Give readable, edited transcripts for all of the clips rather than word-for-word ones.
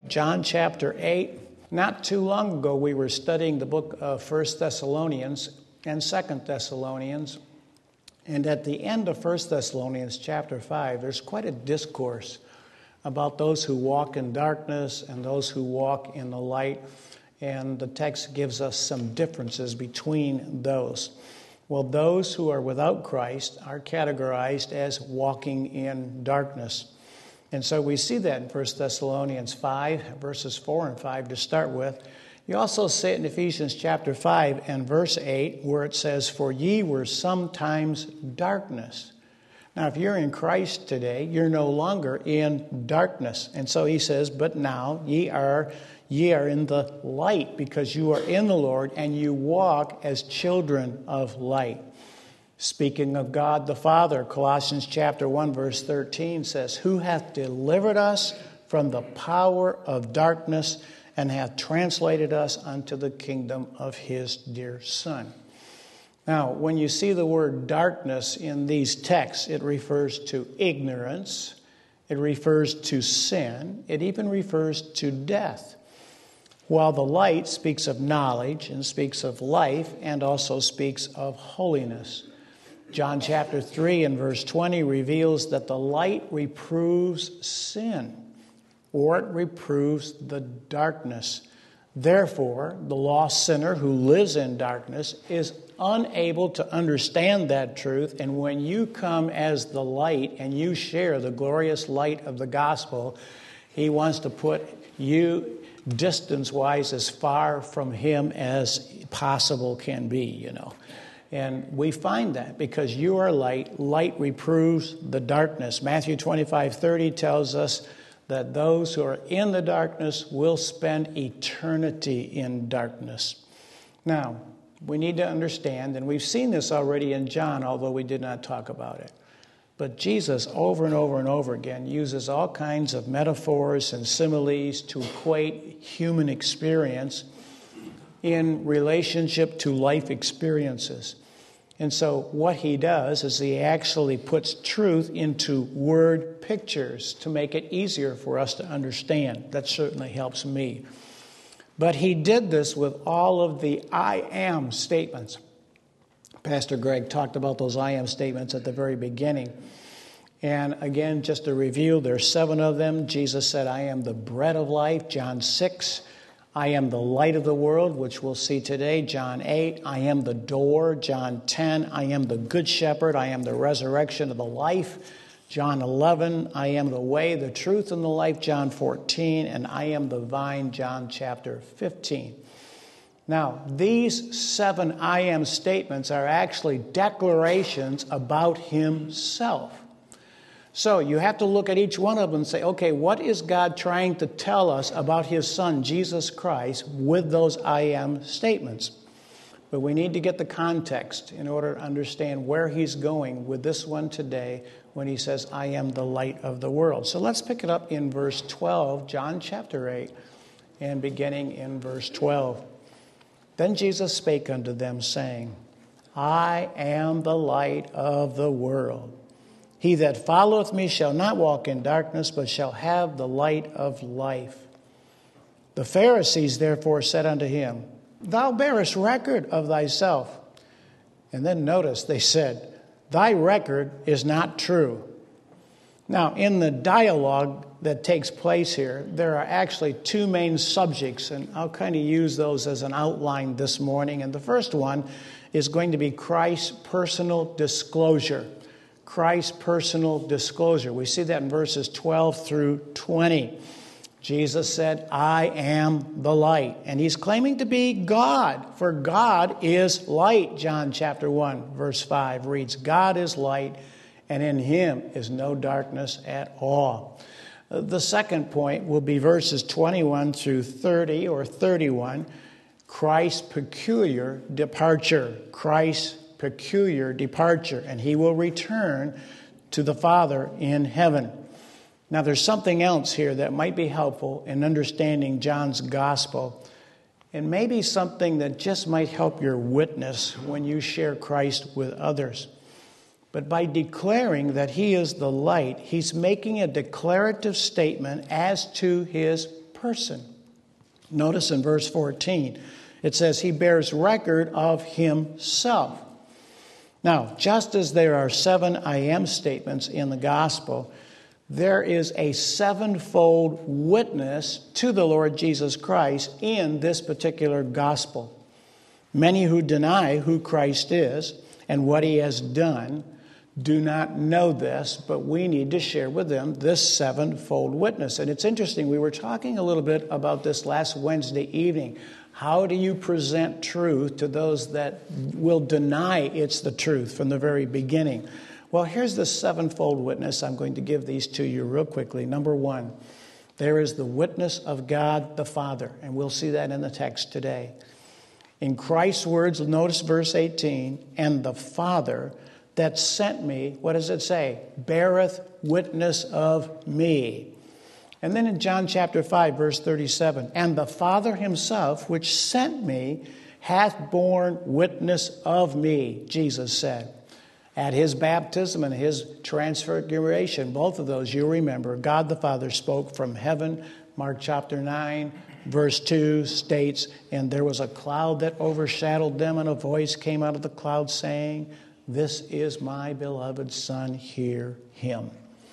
John chapter 8. Not too long ago, we were studying the book of 1 Thessalonians and 2 Thessalonians. And at the end of 1 Thessalonians chapter 5, there's quite a discourse about those who walk in darkness and those who walk in the light. And the text gives us some differences between those. Well, those who are without Christ are categorized as walking in darkness. And so we see that in 1 Thessalonians 5, verses 4 and 5 to start with. You also see it in Ephesians chapter 5 and verse 8, where it says, "For ye were sometimes darkness." Now, if you're in Christ today, you're no longer in darkness. And so he says, "But now ye are in the light, because you are in the Lord, and you walk as children of light." Speaking of God the Father, Colossians chapter 1, verse 13 says, "Who hath delivered us from the power of darkness, and hath translated us unto the kingdom of his dear Son." Now, when you see the word darkness in these texts, it refers to ignorance, it refers to sin, it even refers to death. While the light speaks of knowledge and speaks of life and also speaks of holiness. John chapter 3 and verse 20 reveals that the light reproves sin, or it reproves the darkness. Therefore, the lost sinner who lives in darkness is unable to understand that truth. And when you come as the light and you share the glorious light of the gospel, he wants to put you distance-wise as far from him as possible can be, And we find that because you are light, light reproves the darkness. Matthew 25:30 tells us that those who are in the darkness will spend eternity in darkness. Now, we need to understand, and we've seen this already in John, although we did not talk about it. But Jesus, over and over and over again, uses all kinds of metaphors and similes to equate human experience in relationship to life experiences. And so what he does is he actually puts truth into word pictures to make it easier for us to understand. That certainly helps me. But he did this with all of the I am statements. Pastor Greg talked about those I am statements at the very beginning. And again, just to review, there are 7 of them. Jesus said, "I am the bread of life," John 6. "I am the light of the world," which we'll see today, John 8. "I am the door," John 10. "I am the good shepherd," "I am the resurrection of the life," John 11. "I am the way, the truth, and the life," John 14. And "I am the vine," John chapter 15. Now, these 7 I am statements are actually declarations about himself. So you have to look at each one of them and say, okay, what is God trying to tell us about his Son, Jesus Christ, with those I am statements? But we need to get the context in order to understand where he's going with this one today when he says, "I am the light of the world." So let's pick it up in verse 12, John chapter 8, and beginning in verse 12. "Then Jesus spake unto them, saying, I am the light of the world. He that followeth me shall not walk in darkness, but shall have the light of life. The Pharisees therefore said unto him, Thou bearest record of thyself. And then notice, they said, Thy record is not true. Now, in the dialogue that takes place here, there are actually 2 main subjects, and I'll kind of use those as an outline this morning. And the first one is going to be Christ's personal disclosure. Christ's personal disclosure. We see that in verses 12 through 20. Jesus said, I am the light. And he's claiming to be God, for God is light. John chapter 1, verse 5 reads, God is light, and in him is no darkness at all. The second point will be verses 21 through 30 or 31, Christ's peculiar departure. Christ's peculiar departure, and he will return to the Father in heaven. Now, there's something else here that might be helpful in understanding John's gospel, and maybe something that just might help your witness when you share Christ with others. But by declaring that he is the light, he's making a declarative statement as to his person. Notice in verse 14, it says he bears record of himself. Now, just as there are 7 I am statements in the gospel, there is a 7-fold witness to the Lord Jesus Christ in this particular gospel. Many who deny who Christ is and what he has done do not know this, but we need to share with them this 7-fold witness. And it's interesting, we were talking a little bit about this last Wednesday evening. How do you present truth to those that will deny it's the truth from the very beginning? Well, here's the 7-fold witness. I'm going to give these to you real quickly. Number 1, there is the witness of God the Father, and we'll see that in the text today. In Christ's words, notice verse 18, and the Father that sent me, what does it say? Beareth witness of me. And then in John chapter 5, verse 37, and the Father himself, which sent me, hath borne witness of me, Jesus said. At his baptism and his transfiguration, both of those, you remember, God the Father spoke from heaven. Mark chapter 9, verse 2 states, and there was a cloud that overshadowed them, and a voice came out of the cloud saying, this is my beloved Son, hear him.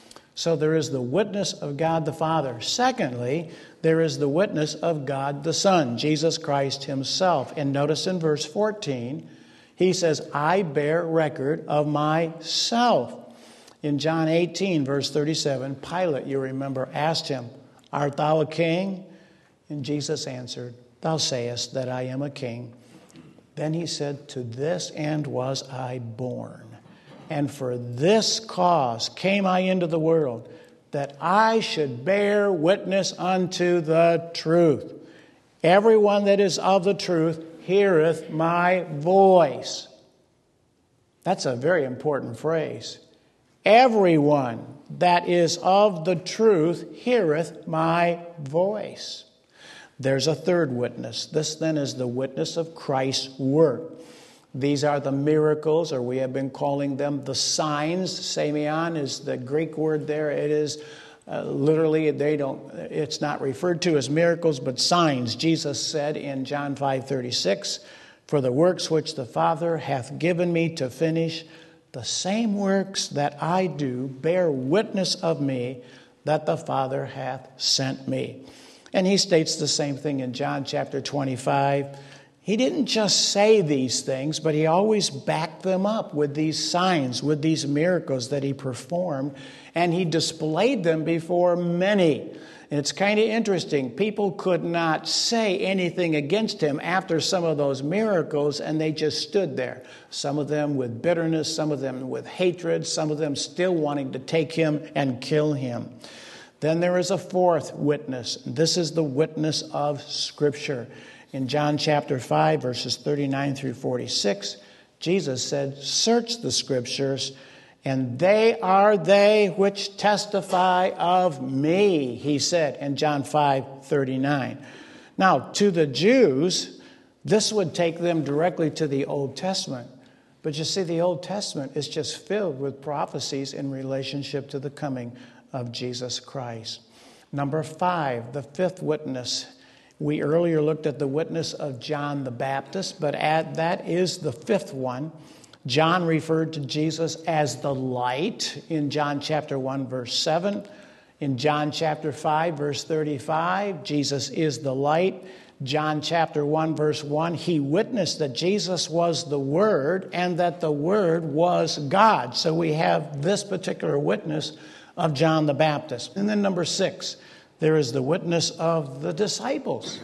So there is the witness of God the Father. Secondly, there is the witness of God the Son, Jesus Christ himself. And notice in verse 14, he says, I bear record of myself. In John 18, verse 37, Pilate, you remember, asked him, art thou a king? And Jesus answered, thou sayest that I am a king. Then he said, to this end was I born. And for this cause came I into the world, that I should bear witness unto the truth. Everyone that is of the truth heareth my voice. That's a very important phrase. Everyone that is of the truth heareth my voice. There's a third witness. This then is the witness of Christ's work. These are the miracles, or we have been calling them the signs. Semeion is the Greek word there. It is literally, it's not referred to as miracles, but signs. Jesus said in John 5:36, for the works which the Father hath given me to finish, the same works that I do bear witness of me that the Father hath sent me. And he states the same thing in John chapter 25. He didn't just say these things, but he always backed them up with these signs, with these miracles that he performed, and he displayed them before many. And it's kind of interesting. People could not say anything against him after some of those miracles, and they just stood there. Some of them with bitterness, some of them with hatred, some of them still wanting to take him and kill him. Then there is a fourth witness. This is the witness of Scripture. In John chapter 5, verses 39 through 46, Jesus said, search the Scriptures, and they are they which testify of me, he said in John 5:39. Now, to the Jews, this would take them directly to the Old Testament. But you see, the Old Testament is just filled with prophecies in relationship to the coming of Jesus Christ. Number 5, the fifth witness. We earlier looked at the witness of John the Baptist, but that is the fifth one. John referred to Jesus as the light in John chapter 1, verse 7. In John chapter 5, verse 35, Jesus is the light. John chapter 1, verse 1, he witnessed that Jesus was the Word and that the Word was God. So we have this particular witness of John the Baptist. And then number 6, there is the witness of the disciples.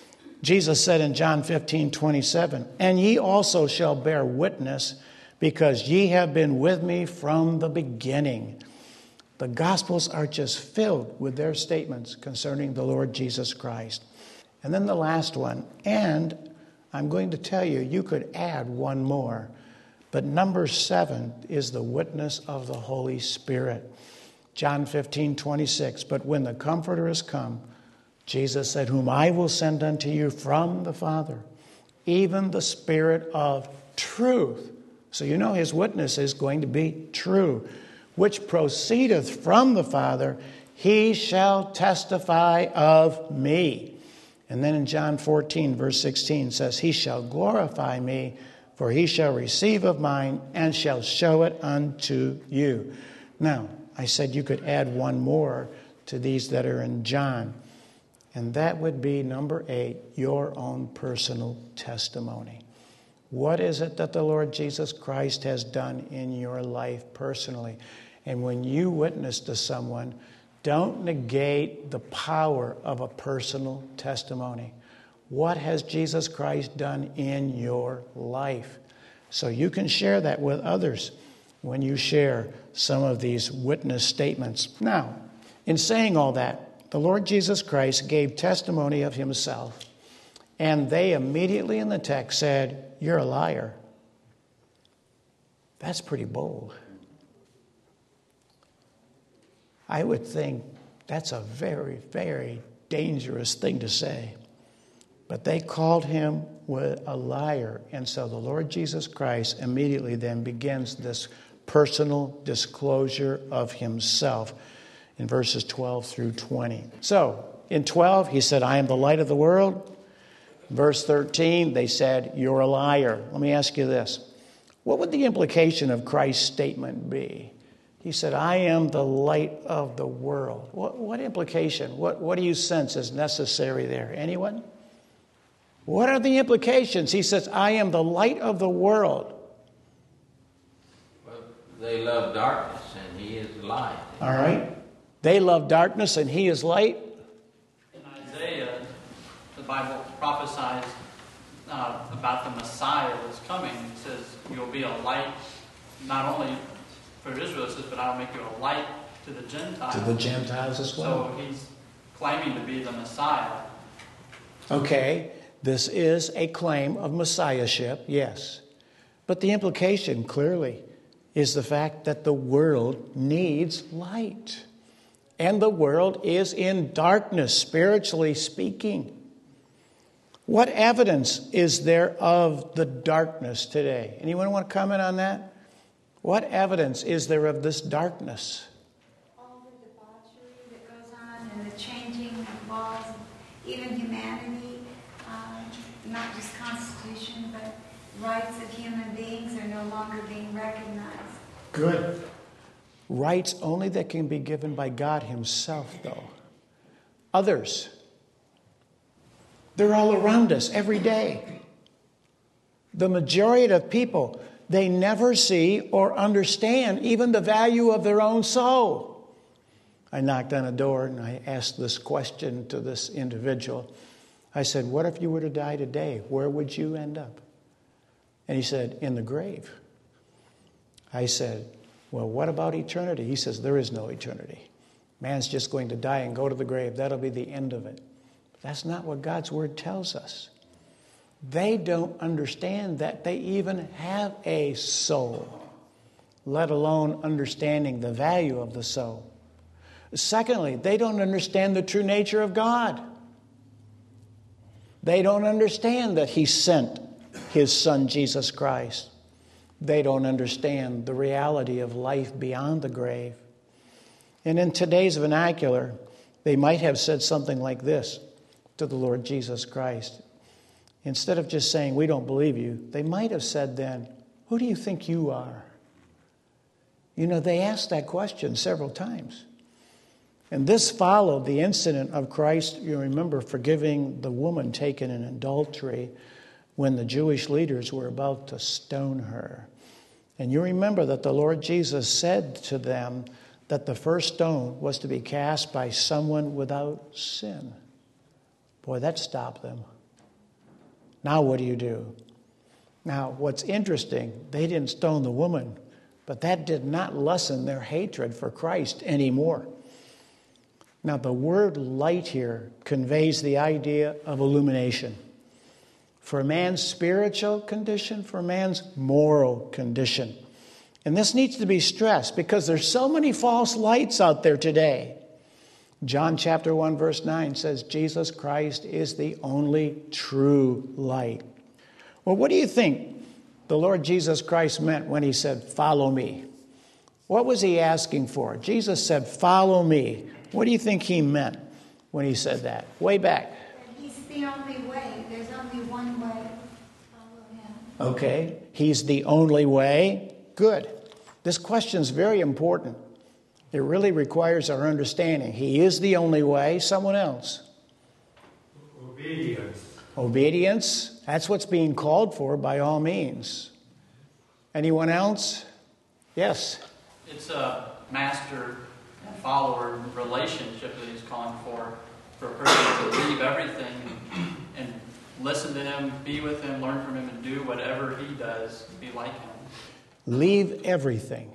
Jesus said in John 15:27, and ye also shall bear witness, because ye have been with me from the beginning. The Gospels are just filled with their statements concerning the Lord Jesus Christ. And then the last one, and I'm going to tell you, you could add one more, but number 7 is the witness of the Holy Spirit. John 15:26, but when the Comforter is come, Jesus said, whom I will send unto you from the Father, even the Spirit of truth. So you know his witness is going to be true, which proceedeth from the Father. he shall testify of me. And then in John 14, verse 16 says, he shall glorify me, for he shall receive of mine and shall show it unto you. Now, I said you could add one more to these that are in John. And that would be number 8, your own personal testimony. What is it that the Lord Jesus Christ has done in your life personally? And when you witness to someone, don't negate the power of a personal testimony. What has Jesus Christ done in your life? So you can share that with others when you share some of these witness statements. Now, in saying all that, the Lord Jesus Christ gave testimony of himself, and they immediately in the text said, you're a liar. That's pretty bold. I would think that's a very, very dangerous thing to say. But they called him a liar. And so the Lord Jesus Christ immediately then begins this personal disclosure of himself in verses 12 through 20. So in 12, he said, I am the light of the world. Verse 13, they said, you're a liar. Let me ask you this. What would the implication of Christ's statement be? He said, I am the light of the world. What implication? What do you sense is necessary there? Anyone? What are the implications? He says, I am the light of the world. Well, they love darkness and he is light. All right. They love darkness and he is light. In Isaiah, the Bible prophesies about the Messiah that's coming. It says, you'll be a light not only for Israel, it says, but I'll make you a light to the Gentiles. To the Gentiles as well. So he's claiming to be the Messiah. Okay, this is a claim of messiahship, yes. But the implication, clearly, is the fact that the world needs light. And the world is in darkness, spiritually speaking. What evidence is there of the darkness today? Anyone want to comment on that? What evidence is there of this darkness? All the debauchery that goes on and the changing of laws, even humanity, not just Constitution, but rights of human beings are no longer being recognized. Good. Rights only that can be given by God himself, though. Others, they're all around us every day. The majority of people, they never see or understand even the value of their own soul. I knocked on a door and I asked this question to this individual. I said, what if you were to die today? Where would you end up? And he said, in the grave. I said, well, what about eternity? He says, there is no eternity. Man's just going to die and go to the grave. That'll be the end of it. But that's not what God's word tells us. They don't understand that they even have a soul, let alone understanding the value of the soul. Secondly, they don't understand the true nature of God. They don't understand that he sent his son, Jesus Christ. They don't understand the reality of life beyond the grave. And in today's vernacular, they might have said something like this to the Lord Jesus Christ. Instead of just saying, we don't believe you, they might have said then, who do you think you are? You know, they asked that question several times. And this followed the incident of Christ, you remember, forgiving the woman taken in adultery when the Jewish leaders were about to stone her. And you remember that the Lord Jesus said to them that the first stone was to be cast by someone without sin. Boy, that stopped them. Now what do? Now, what's interesting, they didn't stone the woman, but that did not lessen their hatred for Christ anymore. Now, the word light here conveys the idea of illumination. For man's spiritual condition, for man's moral condition. And this needs to be stressed because there's so many false lights out there today. John chapter 1 verse 9 says Jesus Christ is the only true light. Well, what do you think the Lord Jesus Christ meant when he said, follow me? What was he asking for? Jesus said, follow me. What do you think he meant when he said that? Way back. He's the only way. There's only one way. Follow him. Okay, he's the only way. Good. This question is very important. It really requires our understanding. He is the only way. Someone else. Obedience. Obedience. That's what's being called for by all means. Anyone else? Yes. It's a master and follower relationship that he's calling for a person to leave everything and listen to him, be with him, learn from him, and do whatever he does, be like him. Leave everything.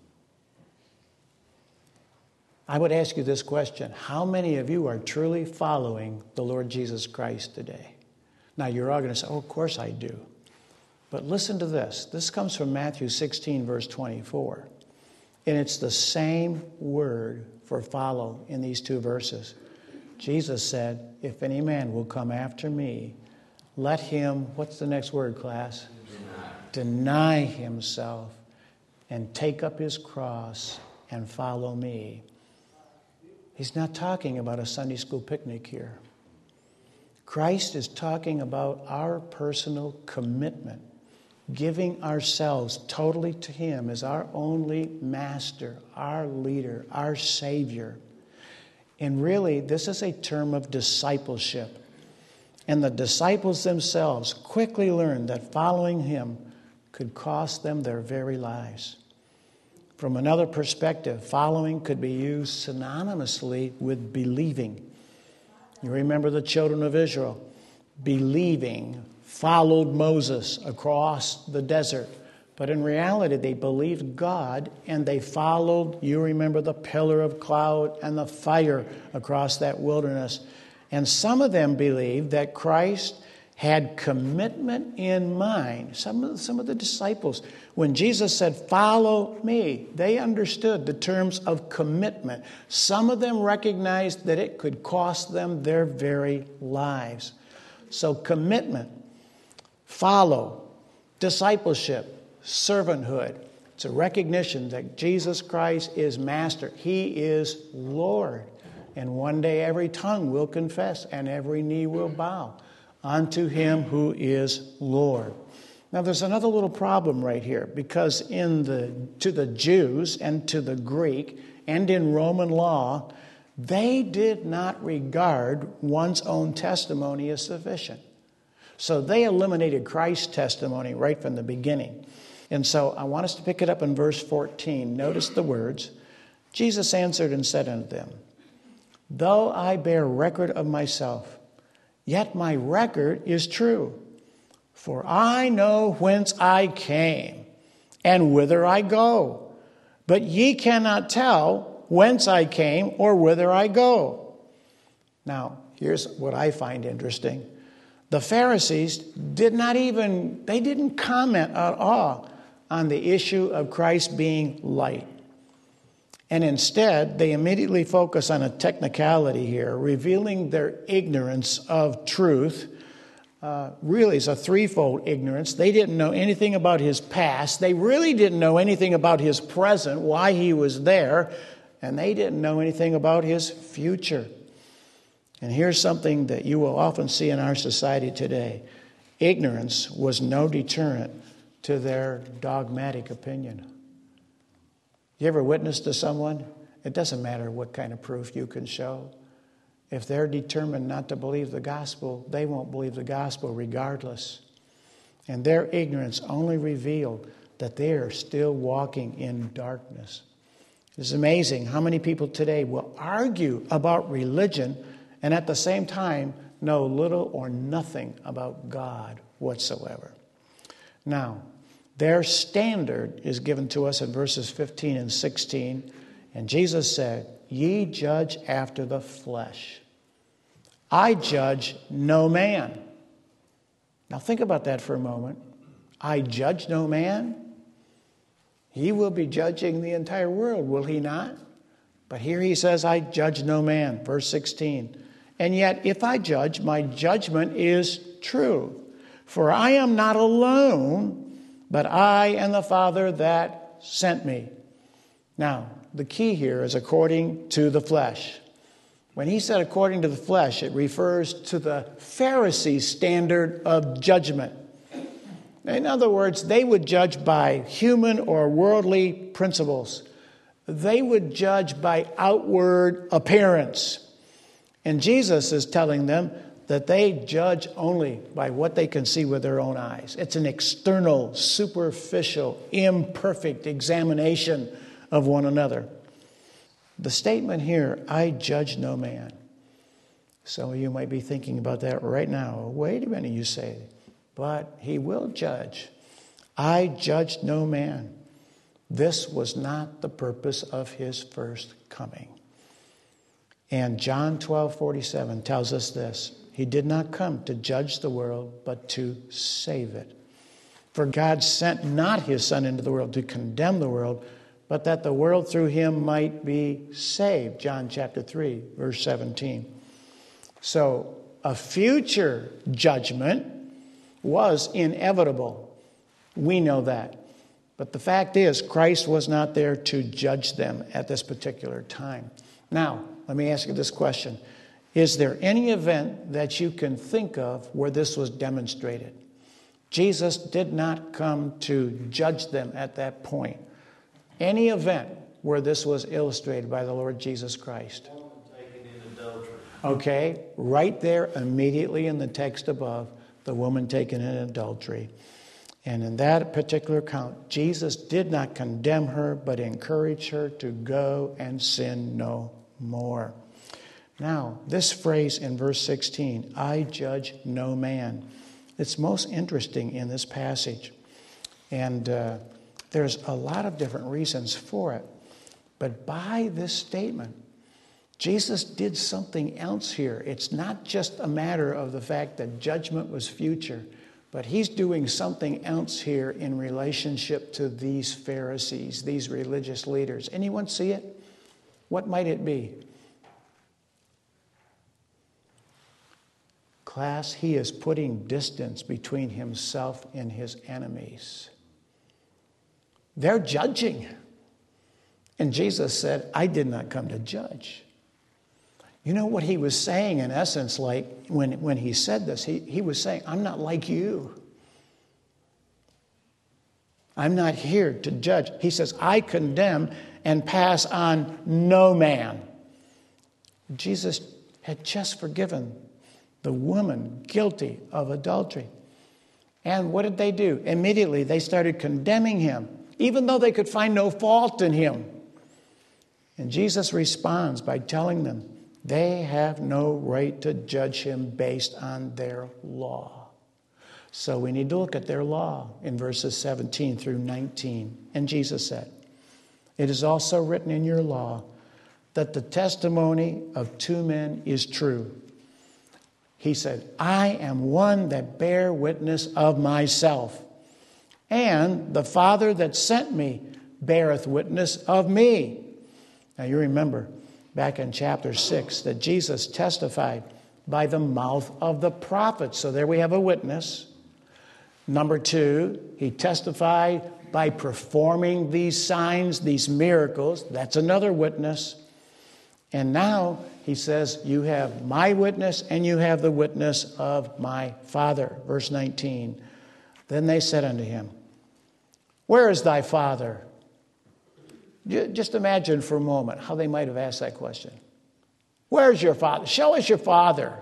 I would ask you this question. How many of you are truly following the Lord Jesus Christ today? Now, you're all going to say, oh, of course I do. But listen to this. This comes from Matthew 16, verse 24. And it's the same word for follow in these two verses. Jesus said, if any man will come after me, let him, what's the next word, class? Deny himself and take up his cross and follow me. He's not talking about a Sunday school picnic here. Christ is talking about our personal commitment, giving ourselves totally to him as our only master, our leader, our Savior. And really, this is a term of discipleship. And the disciples themselves quickly learned that following him could cost them their very lives. From another perspective, following could be used synonymously with believing. You remember the children of Israel believing followed Moses across the desert. But in reality, they believed God and they followed, you remember, the pillar of cloud and the fire across that wilderness. And some of them believed that Christ had commitment in mind. Some of the disciples, when Jesus said, follow me, they understood the terms of commitment. Some of them recognized that it could cost them their very lives. So commitment, follow, discipleship, servanthood. It's a recognition that Jesus Christ is master. He is Lord. And one day every tongue will confess and every knee will bow unto him who is Lord. Now there's another little problem right here, because to the Jews and to the Greek and in Roman law, they did not regard one's own testimony as sufficient. So they eliminated Christ's testimony right from the beginning. And so I want us to pick it up in verse 14. Notice the words. Jesus answered and said unto them, though I bear record of myself, yet my record is true. For I know whence I came and whither I go. But ye cannot tell whence I came or whither I go. Now, here's what I find interesting. The Pharisees didn't comment at all on the issue of Christ being light. And instead, they immediately focus on a technicality here, revealing their ignorance of truth. Really, it's a threefold ignorance. They didn't know anything about his past. They really didn't know anything about his present, why he was there. And they didn't know anything about his future. And here's something that you will often see in our society today. Ignorance was no deterrent to their dogmatic opinion. You ever witness to someone? It doesn't matter what kind of proof you can show. If they're determined not to believe the gospel, they won't believe the gospel regardless. And their ignorance only revealed that they are still walking in darkness. It's amazing how many people today will argue about religion and at the same time know little or nothing about God whatsoever. Now, their standard is given to us in verses 15 and 16. And Jesus said, ye judge after the flesh. I judge no man. Now think about that for a moment. I judge no man. He will be judging the entire world, will he not? But here he says, I judge no man. Verse 16. And yet, if I judge, my judgment is true. For I am not alone, but I and the Father that sent me. Now, the key here is according to the flesh. When he said according to the flesh, it refers to the Pharisees' standard of judgment. In other words, they would judge by human or worldly principles. They would judge by outward appearance. And Jesus is telling them that they judge only by what they can see with their own eyes. It's an external, superficial, imperfect examination of one another. The statement here, I judge no man. Some of you might be thinking about that right now. Wait a minute, you say, but he will judge. I judge no man. This was not the purpose of his first coming. And John 12:47 tells us this. He did not come to judge the world, but to save it. For God sent not his Son into the world to condemn the world, but that the world through him might be saved. John chapter 3, verse 17. So a future judgment was inevitable. We know that. But the fact is, Christ was not there to judge them at this particular time. Now, let me ask you this question. Is there any event that you can think of where this was demonstrated? Jesus did not come to judge them at that point. Any event where this was illustrated by the Lord Jesus Christ? Okay, right there immediately in the text above, the woman taken in adultery. And in that particular account, Jesus did not condemn her, but encouraged her to go and sin no more. Now, this phrase in verse 16, I judge no man. It's most interesting in this passage. And there's a lot of different reasons for it. But by this statement, Jesus did something else here. It's not just a matter of the fact that judgment was future, but he's doing something else here in relationship to these Pharisees, these religious leaders. Anyone see it? What might it be? Class, he is putting distance between himself and his enemies. They're judging. And Jesus said, I did not come to judge. You know what he was saying in essence, like when he said this, he was saying, I'm not like you. I'm not here to judge. He says, I condemn and pass on no man. Jesus had just forgiven the woman guilty of adultery. And what did they do? Immediately they started condemning him, even though they could find no fault in him. And Jesus responds by telling them they have no right to judge him based on their law. So we need to look at their law in verses 17 through 19. And Jesus said, it is also written in your law that the testimony of two men is true. He said, I am one that bear witness of myself, and the Father that sent me beareth witness of me. Now you remember back in chapter 6 that Jesus testified by the mouth of the prophets. So there we have a witness. Number 2, he testified by performing these signs, these miracles. That's another witness. And now he says, you have my witness and you have the witness of my Father. Verse 19. Then they said unto him, where is thy Father? Just imagine for a moment how they might have asked that question. Where's your Father? Show us your Father.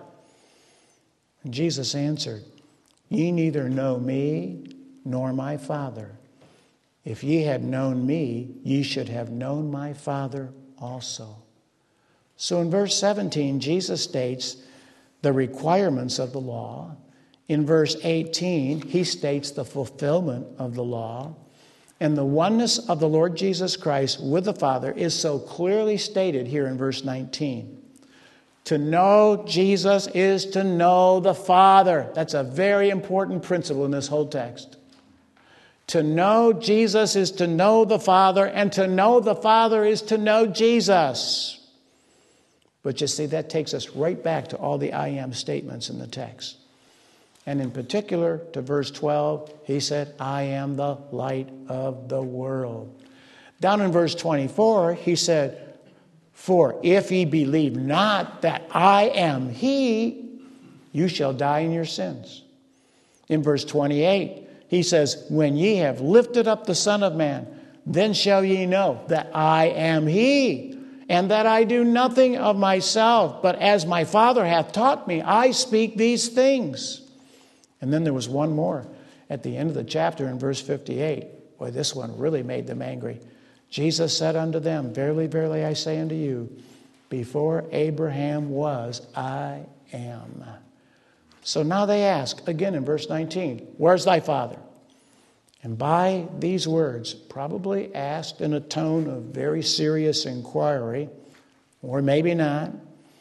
And Jesus answered, ye neither know me nor my Father. If ye had known me, ye should have known my Father also. So in verse 17, Jesus states the requirements of the law. In verse 18, he states the fulfillment of the law. And the oneness of the Lord Jesus Christ with the Father is so clearly stated here in verse 19. To know Jesus is to know the Father. That's a very important principle in this whole text. To know Jesus is to know the Father, and to know the Father is to know Jesus. But you see, that takes us right back to all the I am statements in the text. And in particular, to verse 12, he said, I am the light of the world. Down in verse 24, he said, For if ye believe not that I am he, you shall die in your sins. In verse 28, he says, when ye have lifted up the Son of Man, then shall ye know that I am he, and that I do nothing of myself, but as my Father hath taught me, I speak these things. And then there was one more at the end of the chapter in verse 58. Boy, this one really made them angry. Jesus said unto them, verily, verily, I say unto you, before Abraham was, I am. So now they ask, again in verse 19, where's thy Father? And by these words, probably asked in a tone of very serious inquiry, or maybe not,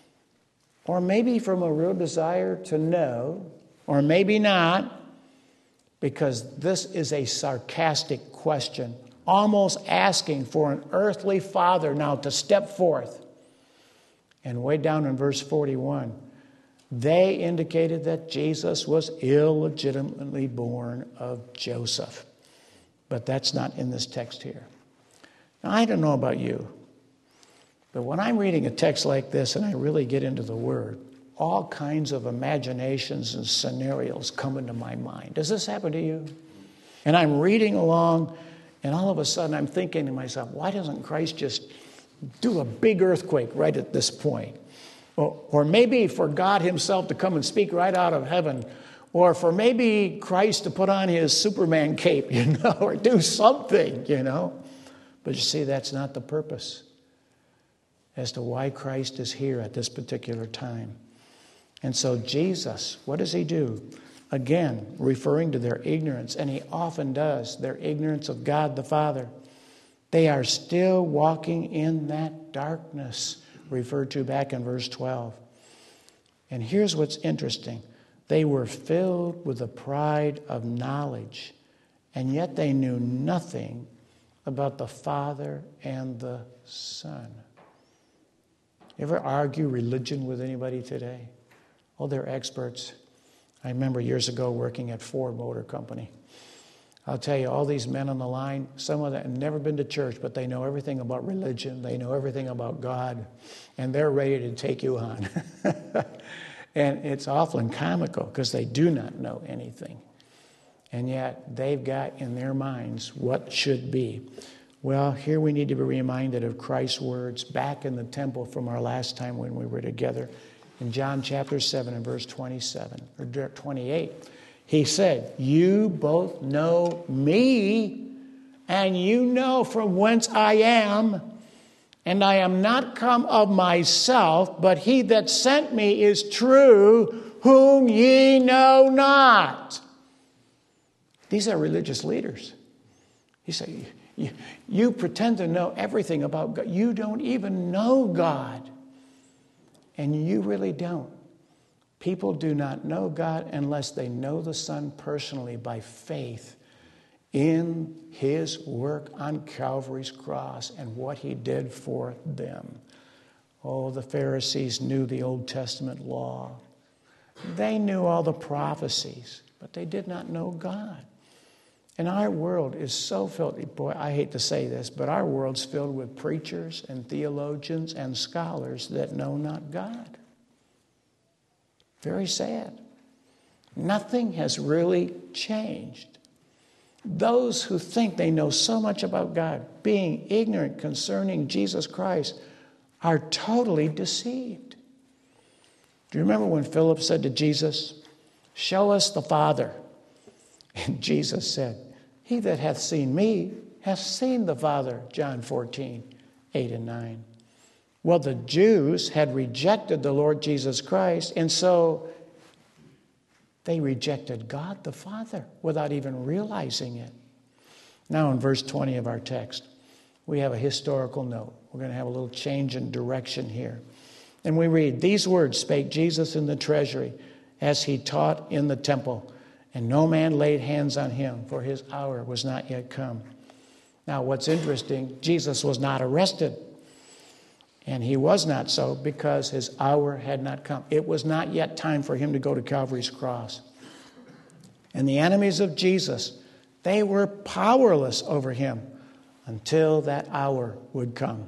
or maybe from a real desire to know, or maybe not, because this is a sarcastic question, almost asking for an earthly father now to step forth. And way down in verse 41, they indicated that Jesus was illegitimately born of Joseph. But that's not in this text here. Now, I don't know about you, but when I'm reading a text like this and I really get into the Word, all kinds of imaginations and scenarios come into my mind. Does this happen to you? And I'm reading along, and all of a sudden I'm thinking to myself, why doesn't Christ just do a big earthquake right at this point? Or maybe for God himself to come and speak right out of heaven. Or for maybe Christ to put on his Superman cape, or do something, But you see, that's not the purpose as to why Christ is here at this particular time. And so Jesus, what does he do? Again, referring to their ignorance, and he often does, their ignorance of God the Father. They are still walking in that darkness, referred to back in verse 12. And here's what's interesting. They were filled with the pride of knowledge, and yet they knew nothing about the Father and the Son. You ever argue religion with anybody today? Oh, they're experts. I remember years ago working at Ford Motor Company. I'll tell you, all these men on the line, some of them have never been to church, but they know everything about religion. They know everything about God, and they're ready to take you on. And it's awful and comical because they do not know anything. And yet they've got in their minds what should be. Well, here we need to be reminded of Christ's words back in the temple from our last time when we were together. In John chapter 7 and verse 27 or 28, he said, you both know me, and you know from whence I am. And I am not come of myself, but he that sent me is true, whom ye know not. These are religious leaders. He said, you pretend to know everything about God. You don't even know God. And you really don't. People do not know God unless they know the Son personally by faith in his work on Calvary's cross and what he did for them. Oh, the Pharisees knew the Old Testament law. They knew all the prophecies, but they did not know God. And our world is so filled, boy, I hate to say this, but our world's filled with preachers and theologians and scholars that know not God. Very sad. Nothing has really changed. Those who think they know so much about God, being ignorant concerning Jesus Christ, are totally deceived. Do you remember when Philip said to Jesus, show us the Father? And Jesus said, he that hath seen me hath seen the Father, John 14, 8 and 9. Well, the Jews had rejected the Lord Jesus Christ, and so they rejected God the Father without even realizing it. Now in verse 20 of our text, we have a historical note. We're going to have a little change in direction here. And we read, these words spake Jesus in the treasury as he taught in the temple. And no man laid hands on him, for his hour was not yet come. Now what's interesting, Jesus was not arrested. And he was not so because his hour had not come. It was not yet time for him to go to Calvary's cross. And the enemies of Jesus, they were powerless over him until that hour would come.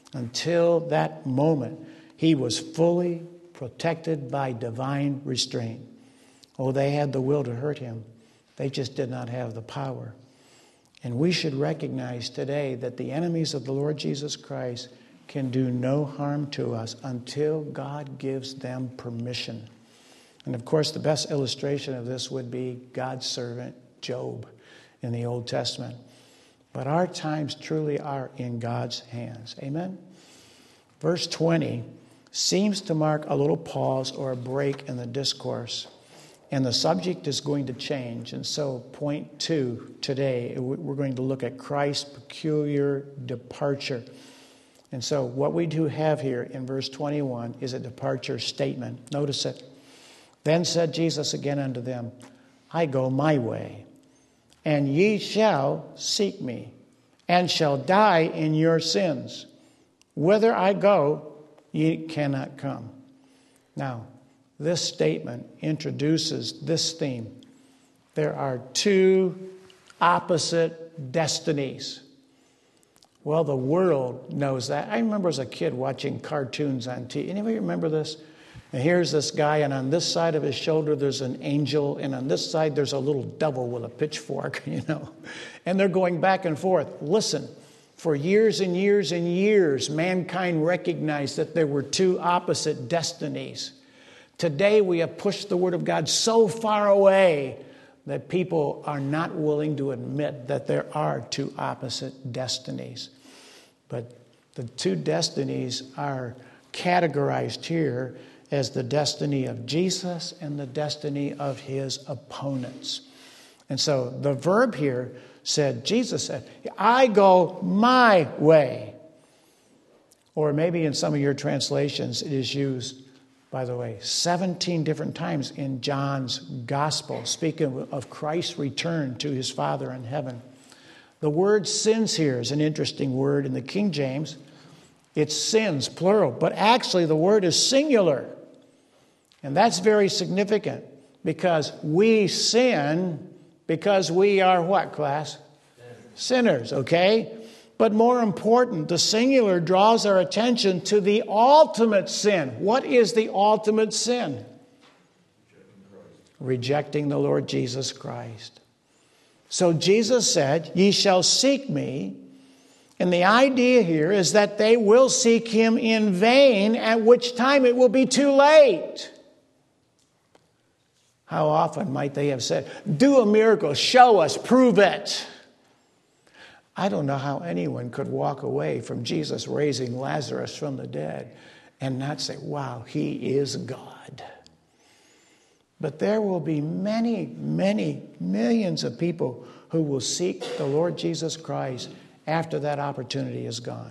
Until that moment, he was fully protected by divine restraint. Oh, they had the will to hurt him. They just did not have the power. And we should recognize today that the enemies of the Lord Jesus Christ can do no harm to us until God gives them permission. And of course, the best illustration of this would be God's servant Job in the Old Testament. But our times truly are in God's hands. Amen? Verse 20 seems to mark a little pause or a break in the discourse. And the subject is going to change. And so point 2 today, we're going to look at Christ's peculiar departure. And so what we do have here in verse 21 is a departure statement. Notice it. Then said Jesus again unto them, I go my way, and ye shall seek me, and shall die in your sins. Whither I go, ye cannot come. Now, this statement introduces this theme. There are two opposite destinies. Well, the world knows that. I remember as a kid watching cartoons on TV. Anybody remember this? And here's this guy, and on this side of his shoulder there's an angel, and on this side there's a little devil with a pitchfork, And they're going back and forth. Listen, for years and years and years, mankind recognized that there were two opposite destinies. Today we have pushed the Word of God so far away that people are not willing to admit that there are two opposite destinies. But the two destinies are categorized here as the destiny of Jesus and the destiny of his opponents. And so the verb here said, Jesus said, I go my way. Or maybe in some of your translations it is used, by the way, 17 different times in John's gospel, speaking of Christ's return to his Father in heaven. The word sins here is an interesting word. In the King James, it's sins, plural, but actually the word is singular. And that's very significant because we sin because we are what, class? Sinners, okay? But more important, the singular draws our attention to the ultimate sin. What is the ultimate sin? Rejecting the Lord Jesus Christ. So Jesus said, ye shall seek me. And the idea here is that they will seek him in vain, at which time it will be too late. How often might they have said, do a miracle, show us, prove it. I don't know how anyone could walk away from Jesus raising Lazarus from the dead and not say, wow, he is God. But there will be many, many millions of people who will seek the Lord Jesus Christ after that opportunity is gone.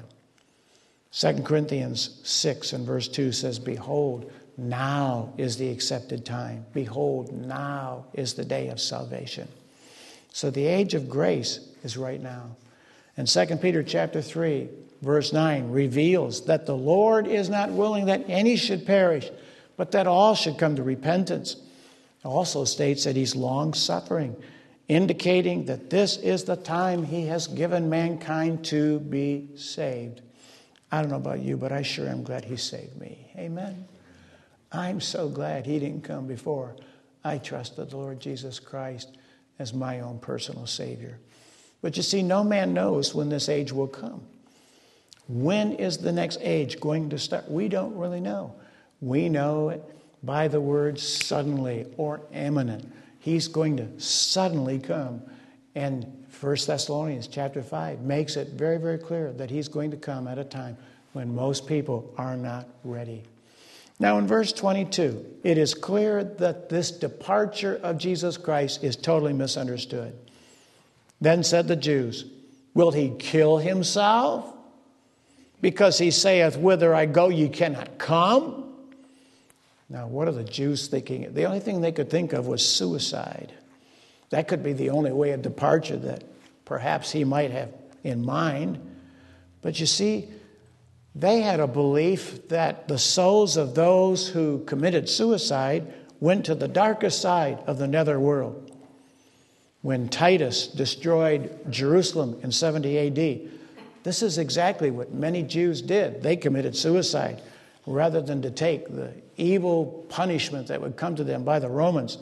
2 Corinthians 6 and verse 2 says, behold, now is the accepted time. Behold, now is the day of salvation. So the age of grace is right now. And 2 Peter chapter 3, verse 9 reveals that the Lord is not willing that any should perish, but that all should come to repentance. It also states that he's long-suffering, indicating that this is the time he has given mankind to be saved. I don't know about you, but I sure am glad he saved me. Amen. I'm so glad he didn't come before I trusted the Lord Jesus Christ as my own personal Savior. But you see, no man knows when this age will come. When is the next age going to start? We don't really know. We know it by the word suddenly or imminent. He's going to suddenly come. And 1 Thessalonians chapter 5 makes it very, very clear that he's going to come at a time when most people are not ready. Now in verse 22, it is clear that this departure of Jesus Christ is totally misunderstood. Then said the Jews, will he kill himself? Because he saith, whither I go, ye cannot come. Now, what are the Jews thinking? The only thing they could think of was suicide. That could be the only way of departure that perhaps he might have in mind. But you see, they had a belief that the souls of those who committed suicide went to the darkest side of the netherworld. When Titus destroyed Jerusalem in 70 AD, This is exactly what many Jews did. They committed suicide rather than to take the evil punishment that would come to them by the Romans.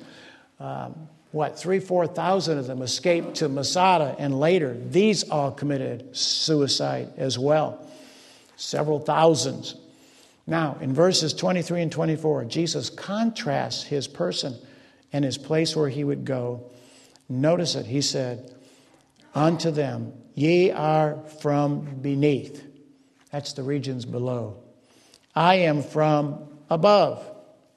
4,000 of them escaped to Masada, and later these all committed suicide as well. Several thousands. Now, in verses 23 and 24, Jesus contrasts his person and his place where he would go. Notice it. He said, unto them, ye are from beneath. That's the regions below. I am from above.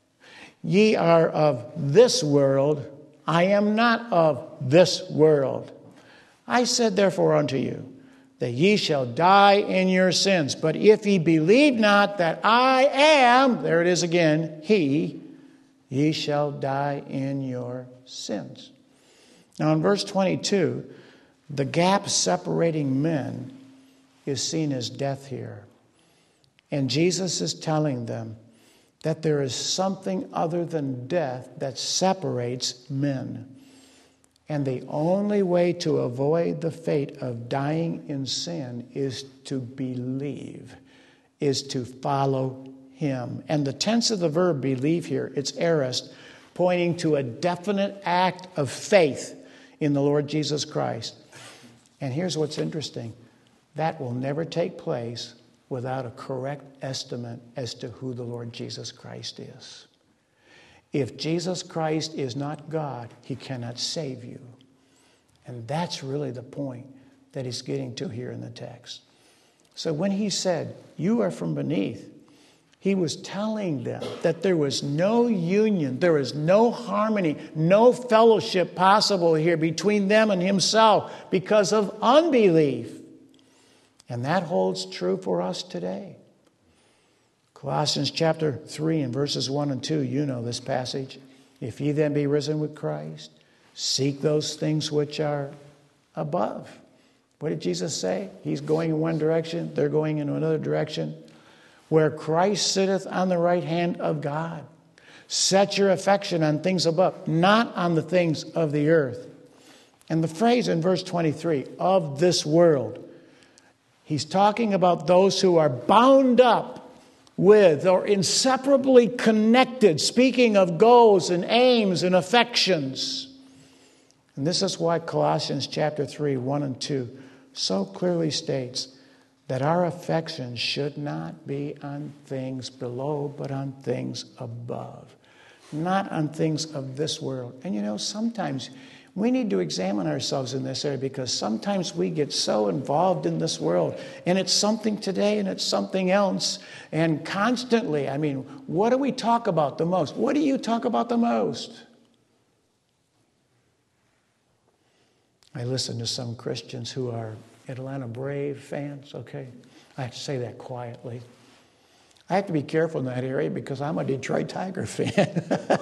Ye are of this world. I am not of this world. I said therefore unto you, that ye shall die in your sins. But if ye believe not that I am, there it is again, he, ye shall die in your sins. Now in verse 22, the gap separating men is seen as death here. And Jesus is telling them that there is something other than death that separates men. And the only way to avoid the fate of dying in sin is to believe, is to follow him. And the tense of the verb believe here, it's aorist, pointing to a definite act of faith in the Lord Jesus Christ. And here's what's interesting. That will never take place without a correct estimate as to who the Lord Jesus Christ is. If Jesus Christ is not God, he cannot save you. And that's really the point that he's getting to here in the text. So when he said, you are from beneath, he was telling them that there was no union, there was no harmony, no fellowship possible here between them and himself because of unbelief. And that holds true for us today. Colossians chapter 3 and verses 1 and 2, you know this passage. If ye then be risen with Christ, seek those things which are above. What did Jesus say? He's going in one direction, they're going in another direction. Where Christ sitteth on the right hand of God. Set your affection on things above, not on the things of the earth. And the phrase in verse 23, of this world, he's talking about those who are bound up with or inseparably connected, speaking of goals and aims and affections. And this is why Colossians chapter 3, 1 and 2 so clearly states that our affections should not be on things below, but on things above. Not on things of this world. And you know, sometimes we need to examine ourselves in this area because sometimes we get so involved in this world. And it's something today and it's something else. And constantly, what do we talk about the most? What do you talk about the most? I listen to some Christians who are Atlanta Brave fans, okay? I have to say that quietly. I have to be careful in that area because I'm a Detroit Tiger fan.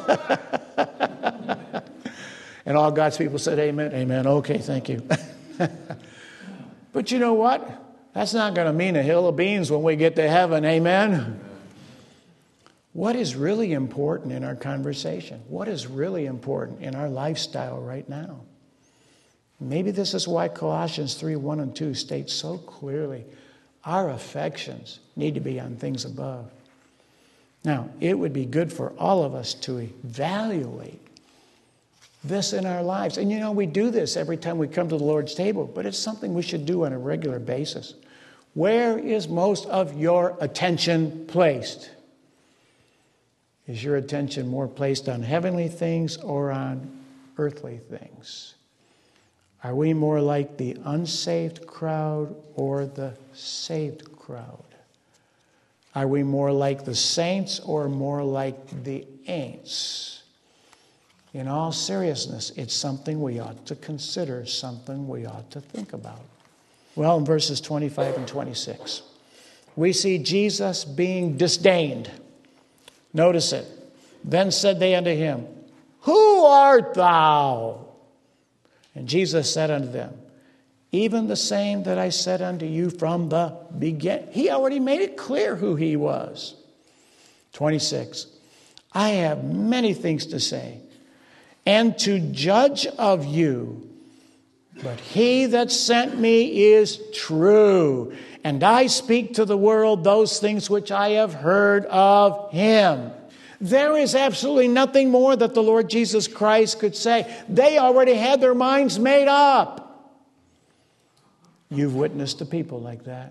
And all God's people said amen, amen. Okay, thank you. But you know what? That's not going to mean a hill of beans when we get to heaven, amen? What is really important in our conversation? What is really important in our lifestyle right now? Maybe this is why Colossians 3, 1 and 2 states so clearly our affections need to be on things above. Now, it would be good for all of us to evaluate this in our lives. And you know, we do this every time we come to the Lord's table, but it's something we should do on a regular basis. Where is most of your attention placed? Is your attention more placed on heavenly things or on earthly things? Are we more like the unsaved crowd or the saved crowd? Are we more like the saints or more like the ain'ts? In all seriousness, it's something we ought to consider, something we ought to think about. Well, in verses 25 and 26, we see Jesus being disdained. Notice it. Then said they unto him, Who art thou? And Jesus said unto them, Even the same that I said unto you from the beginning. He already made it clear who he was. 26. I have many things to say, and to judge of you, But he that sent me is true, and I speak to the world those things which I have heard of him. There is absolutely nothing more that the Lord Jesus Christ could say. They already had their minds made up. You've witnessed to people like that.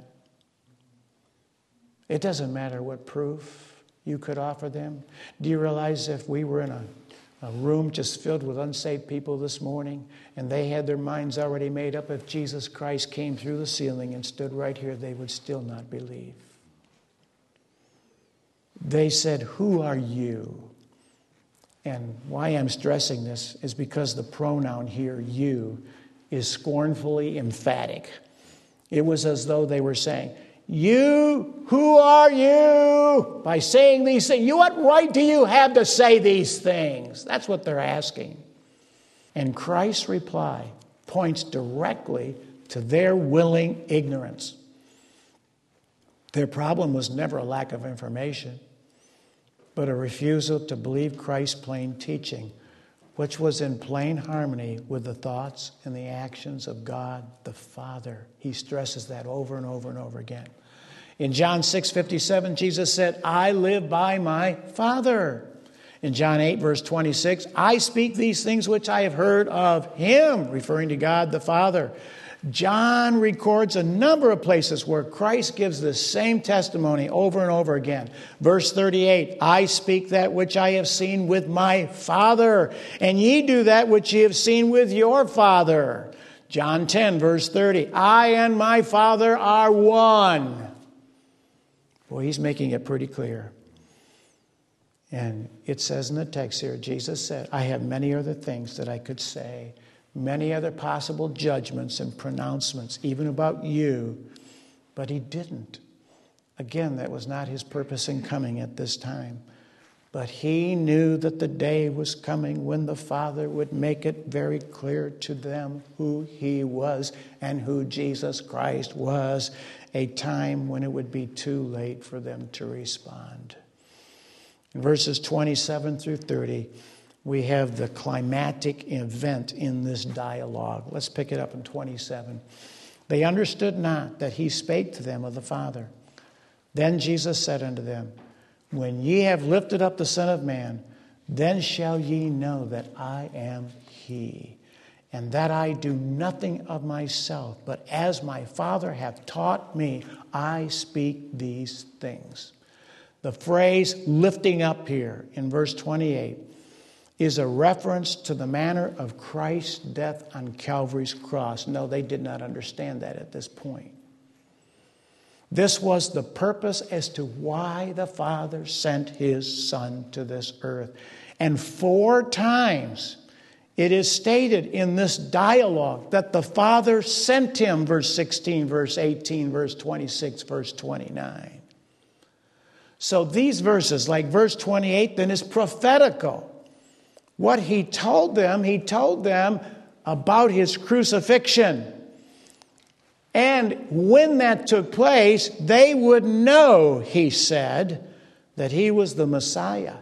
It doesn't matter what proof you could offer them. Do you realize if we were in a room just filled with unsaved people this morning, and they had their minds already made up, if Jesus Christ came through the ceiling and stood right here, they would still not believe. They said, "Who are you?" And why I'm stressing this is because the pronoun here, you, is scornfully emphatic. It was as though they were saying, "You, who are you?" By saying these things. What right do you have to say these things? That's what they're asking. And Christ's reply points directly to their willing ignorance. Their problem was never a lack of information, but a refusal to believe Christ's plain teaching, which was in plain harmony with the thoughts and the actions of God the Father. He stresses that over and over and over again. In John 6:57, Jesus said, "I live by my Father." In John 8, verse 26, "I speak these things which I have heard of him," referring to God the Father. John records a number of places where Christ gives the same testimony over and over again. Verse 38, "I speak that which I have seen with my Father, and ye do that which ye have seen with your father." John 10, verse 30, "I and my Father are one." Boy, he's making it pretty clear. And it says in the text here, Jesus said, "I have many other things that I could say, many other possible judgments and pronouncements, even about you," but he didn't. Again, that was not his purpose in coming at this time. But he knew that the day was coming when the Father would make it very clear to them who he was and who Jesus Christ was, a time when it would be too late for them to respond. In verses 27 through 30, we have the climactic event in this dialogue. Let's pick it up in 27. "They understood not that he spake to them of the Father. Then Jesus said unto them, When ye have lifted up the Son of Man, then shall ye know that I am he, and that I do nothing of myself, but as my Father hath taught me, I speak these things." The phrase "lifting up" here in verse 28 is a reference to the manner of Christ's death on Calvary's cross. No, they did not understand that at this point. This was the purpose as to why the Father sent his Son to this earth. And 4 times it is stated in this dialogue that the Father sent him, verse 16, verse 18, verse 26, verse 29. So these verses, like verse 28, then is prophetical. What he told them about his crucifixion. And when that took place, they would know, he said, that he was the Messiah.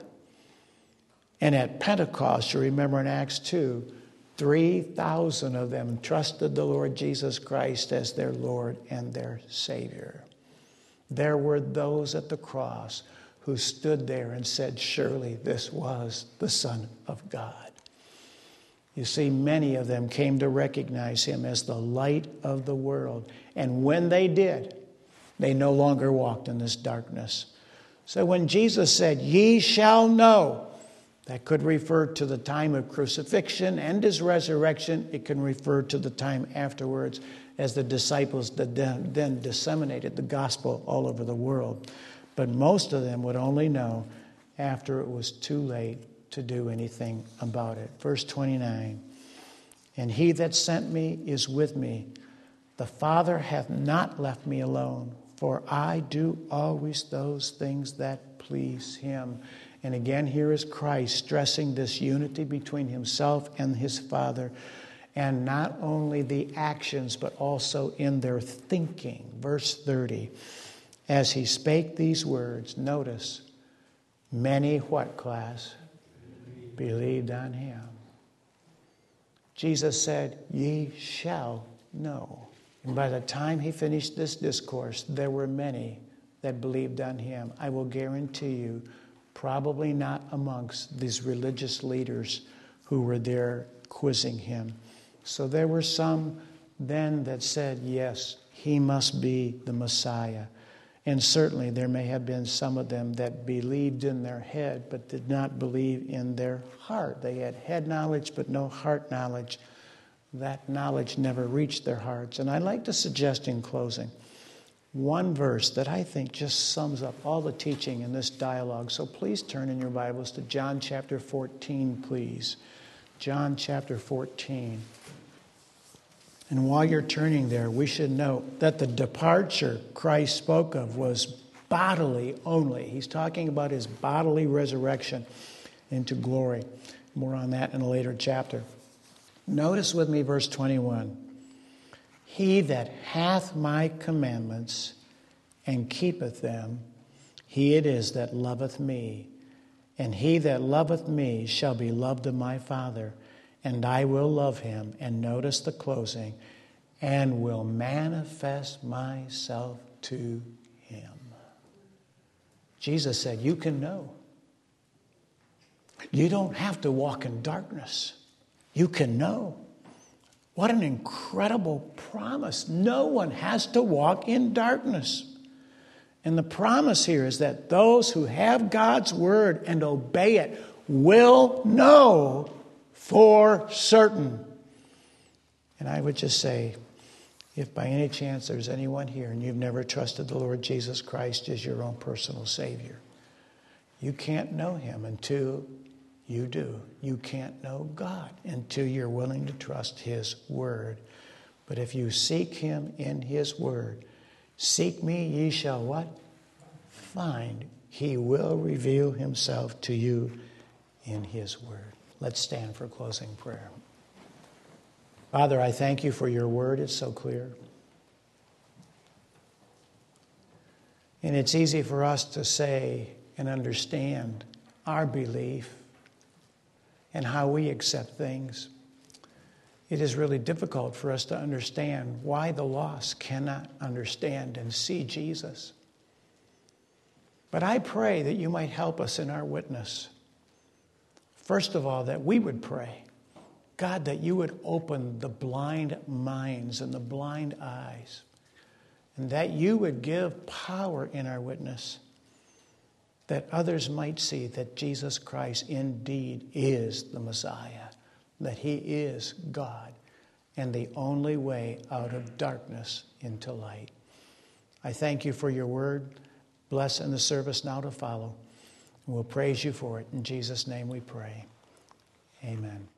And at Pentecost, you remember in Acts 2, 3,000 of them trusted the Lord Jesus Christ as their Lord and their Savior. There were those at the cross who stood there and said, "Surely this was the Son of God." You see, many of them came to recognize him as the light of the world. And when they did, they no longer walked in this darkness. So when Jesus said, "Ye shall know," that could refer to the time of crucifixion and his resurrection. It can refer to the time afterwards as the disciples then disseminated the gospel all over the world. But most of them would only know after it was too late to do anything about it. Verse 29, "And he that sent me is with me. The Father hath not left me alone, for I do always those things that please him." And again, here is Christ stressing this unity between himself and his Father. And not only the actions, but also in their thinking. Verse 30, "As he spake these words," notice, "many," what class? "Believed on him." Jesus said, ye shall know. And by the time he finished this discourse, there were many that believed on him. I will guarantee you, probably not amongst these religious leaders who were there quizzing him. So there were some then that said, yes, he must be the Messiah. And certainly there may have been some of them that believed in their head but did not believe in their heart. They had head knowledge but no heart knowledge. That knowledge never reached their hearts. And I'd like to suggest in closing one verse that I think just sums up all the teaching in this dialogue. So please turn in your Bibles to John chapter 14, please. John chapter 14. And while you're turning there, we should note that the departure Christ spoke of was bodily only. He's talking about his bodily resurrection into glory. More on that in a later chapter. Notice with me verse 21. He that hath my commandments and keepeth them, he it is that loveth me. And he that loveth me shall be loved of my Father, and I will love him. And notice the closing, and will manifest myself to him. Jesus said, you can know. You don't have to walk in darkness. You can know. What an incredible promise. No one has to walk in darkness. And the promise here is that those who have God's word and obey it will know for certain. And I would just say, if by any chance there's anyone here and you've never trusted the Lord Jesus Christ as your own personal Savior, you can't know him until you do. You can't know God until you're willing to trust his word. But if you seek him in his word, seek me, ye shall what? Find. He will reveal himself to you in his word. Let's stand for closing prayer. Father, I thank you for your word. It's so clear. And it's easy for us to say and understand our belief and how we accept things. It is really difficult for us to understand why the lost cannot understand and see Jesus. But I pray that you might help us in our witness. First of all, that we would pray, God, that you would open the blind minds and the blind eyes, and that you would give power in our witness, that others might see that Jesus Christ indeed is the Messiah, that he is God, and the only way out of darkness into light. I thank you for your word. Bless in the service now to follow. We'll praise you for it. In Jesus' name we pray. Amen.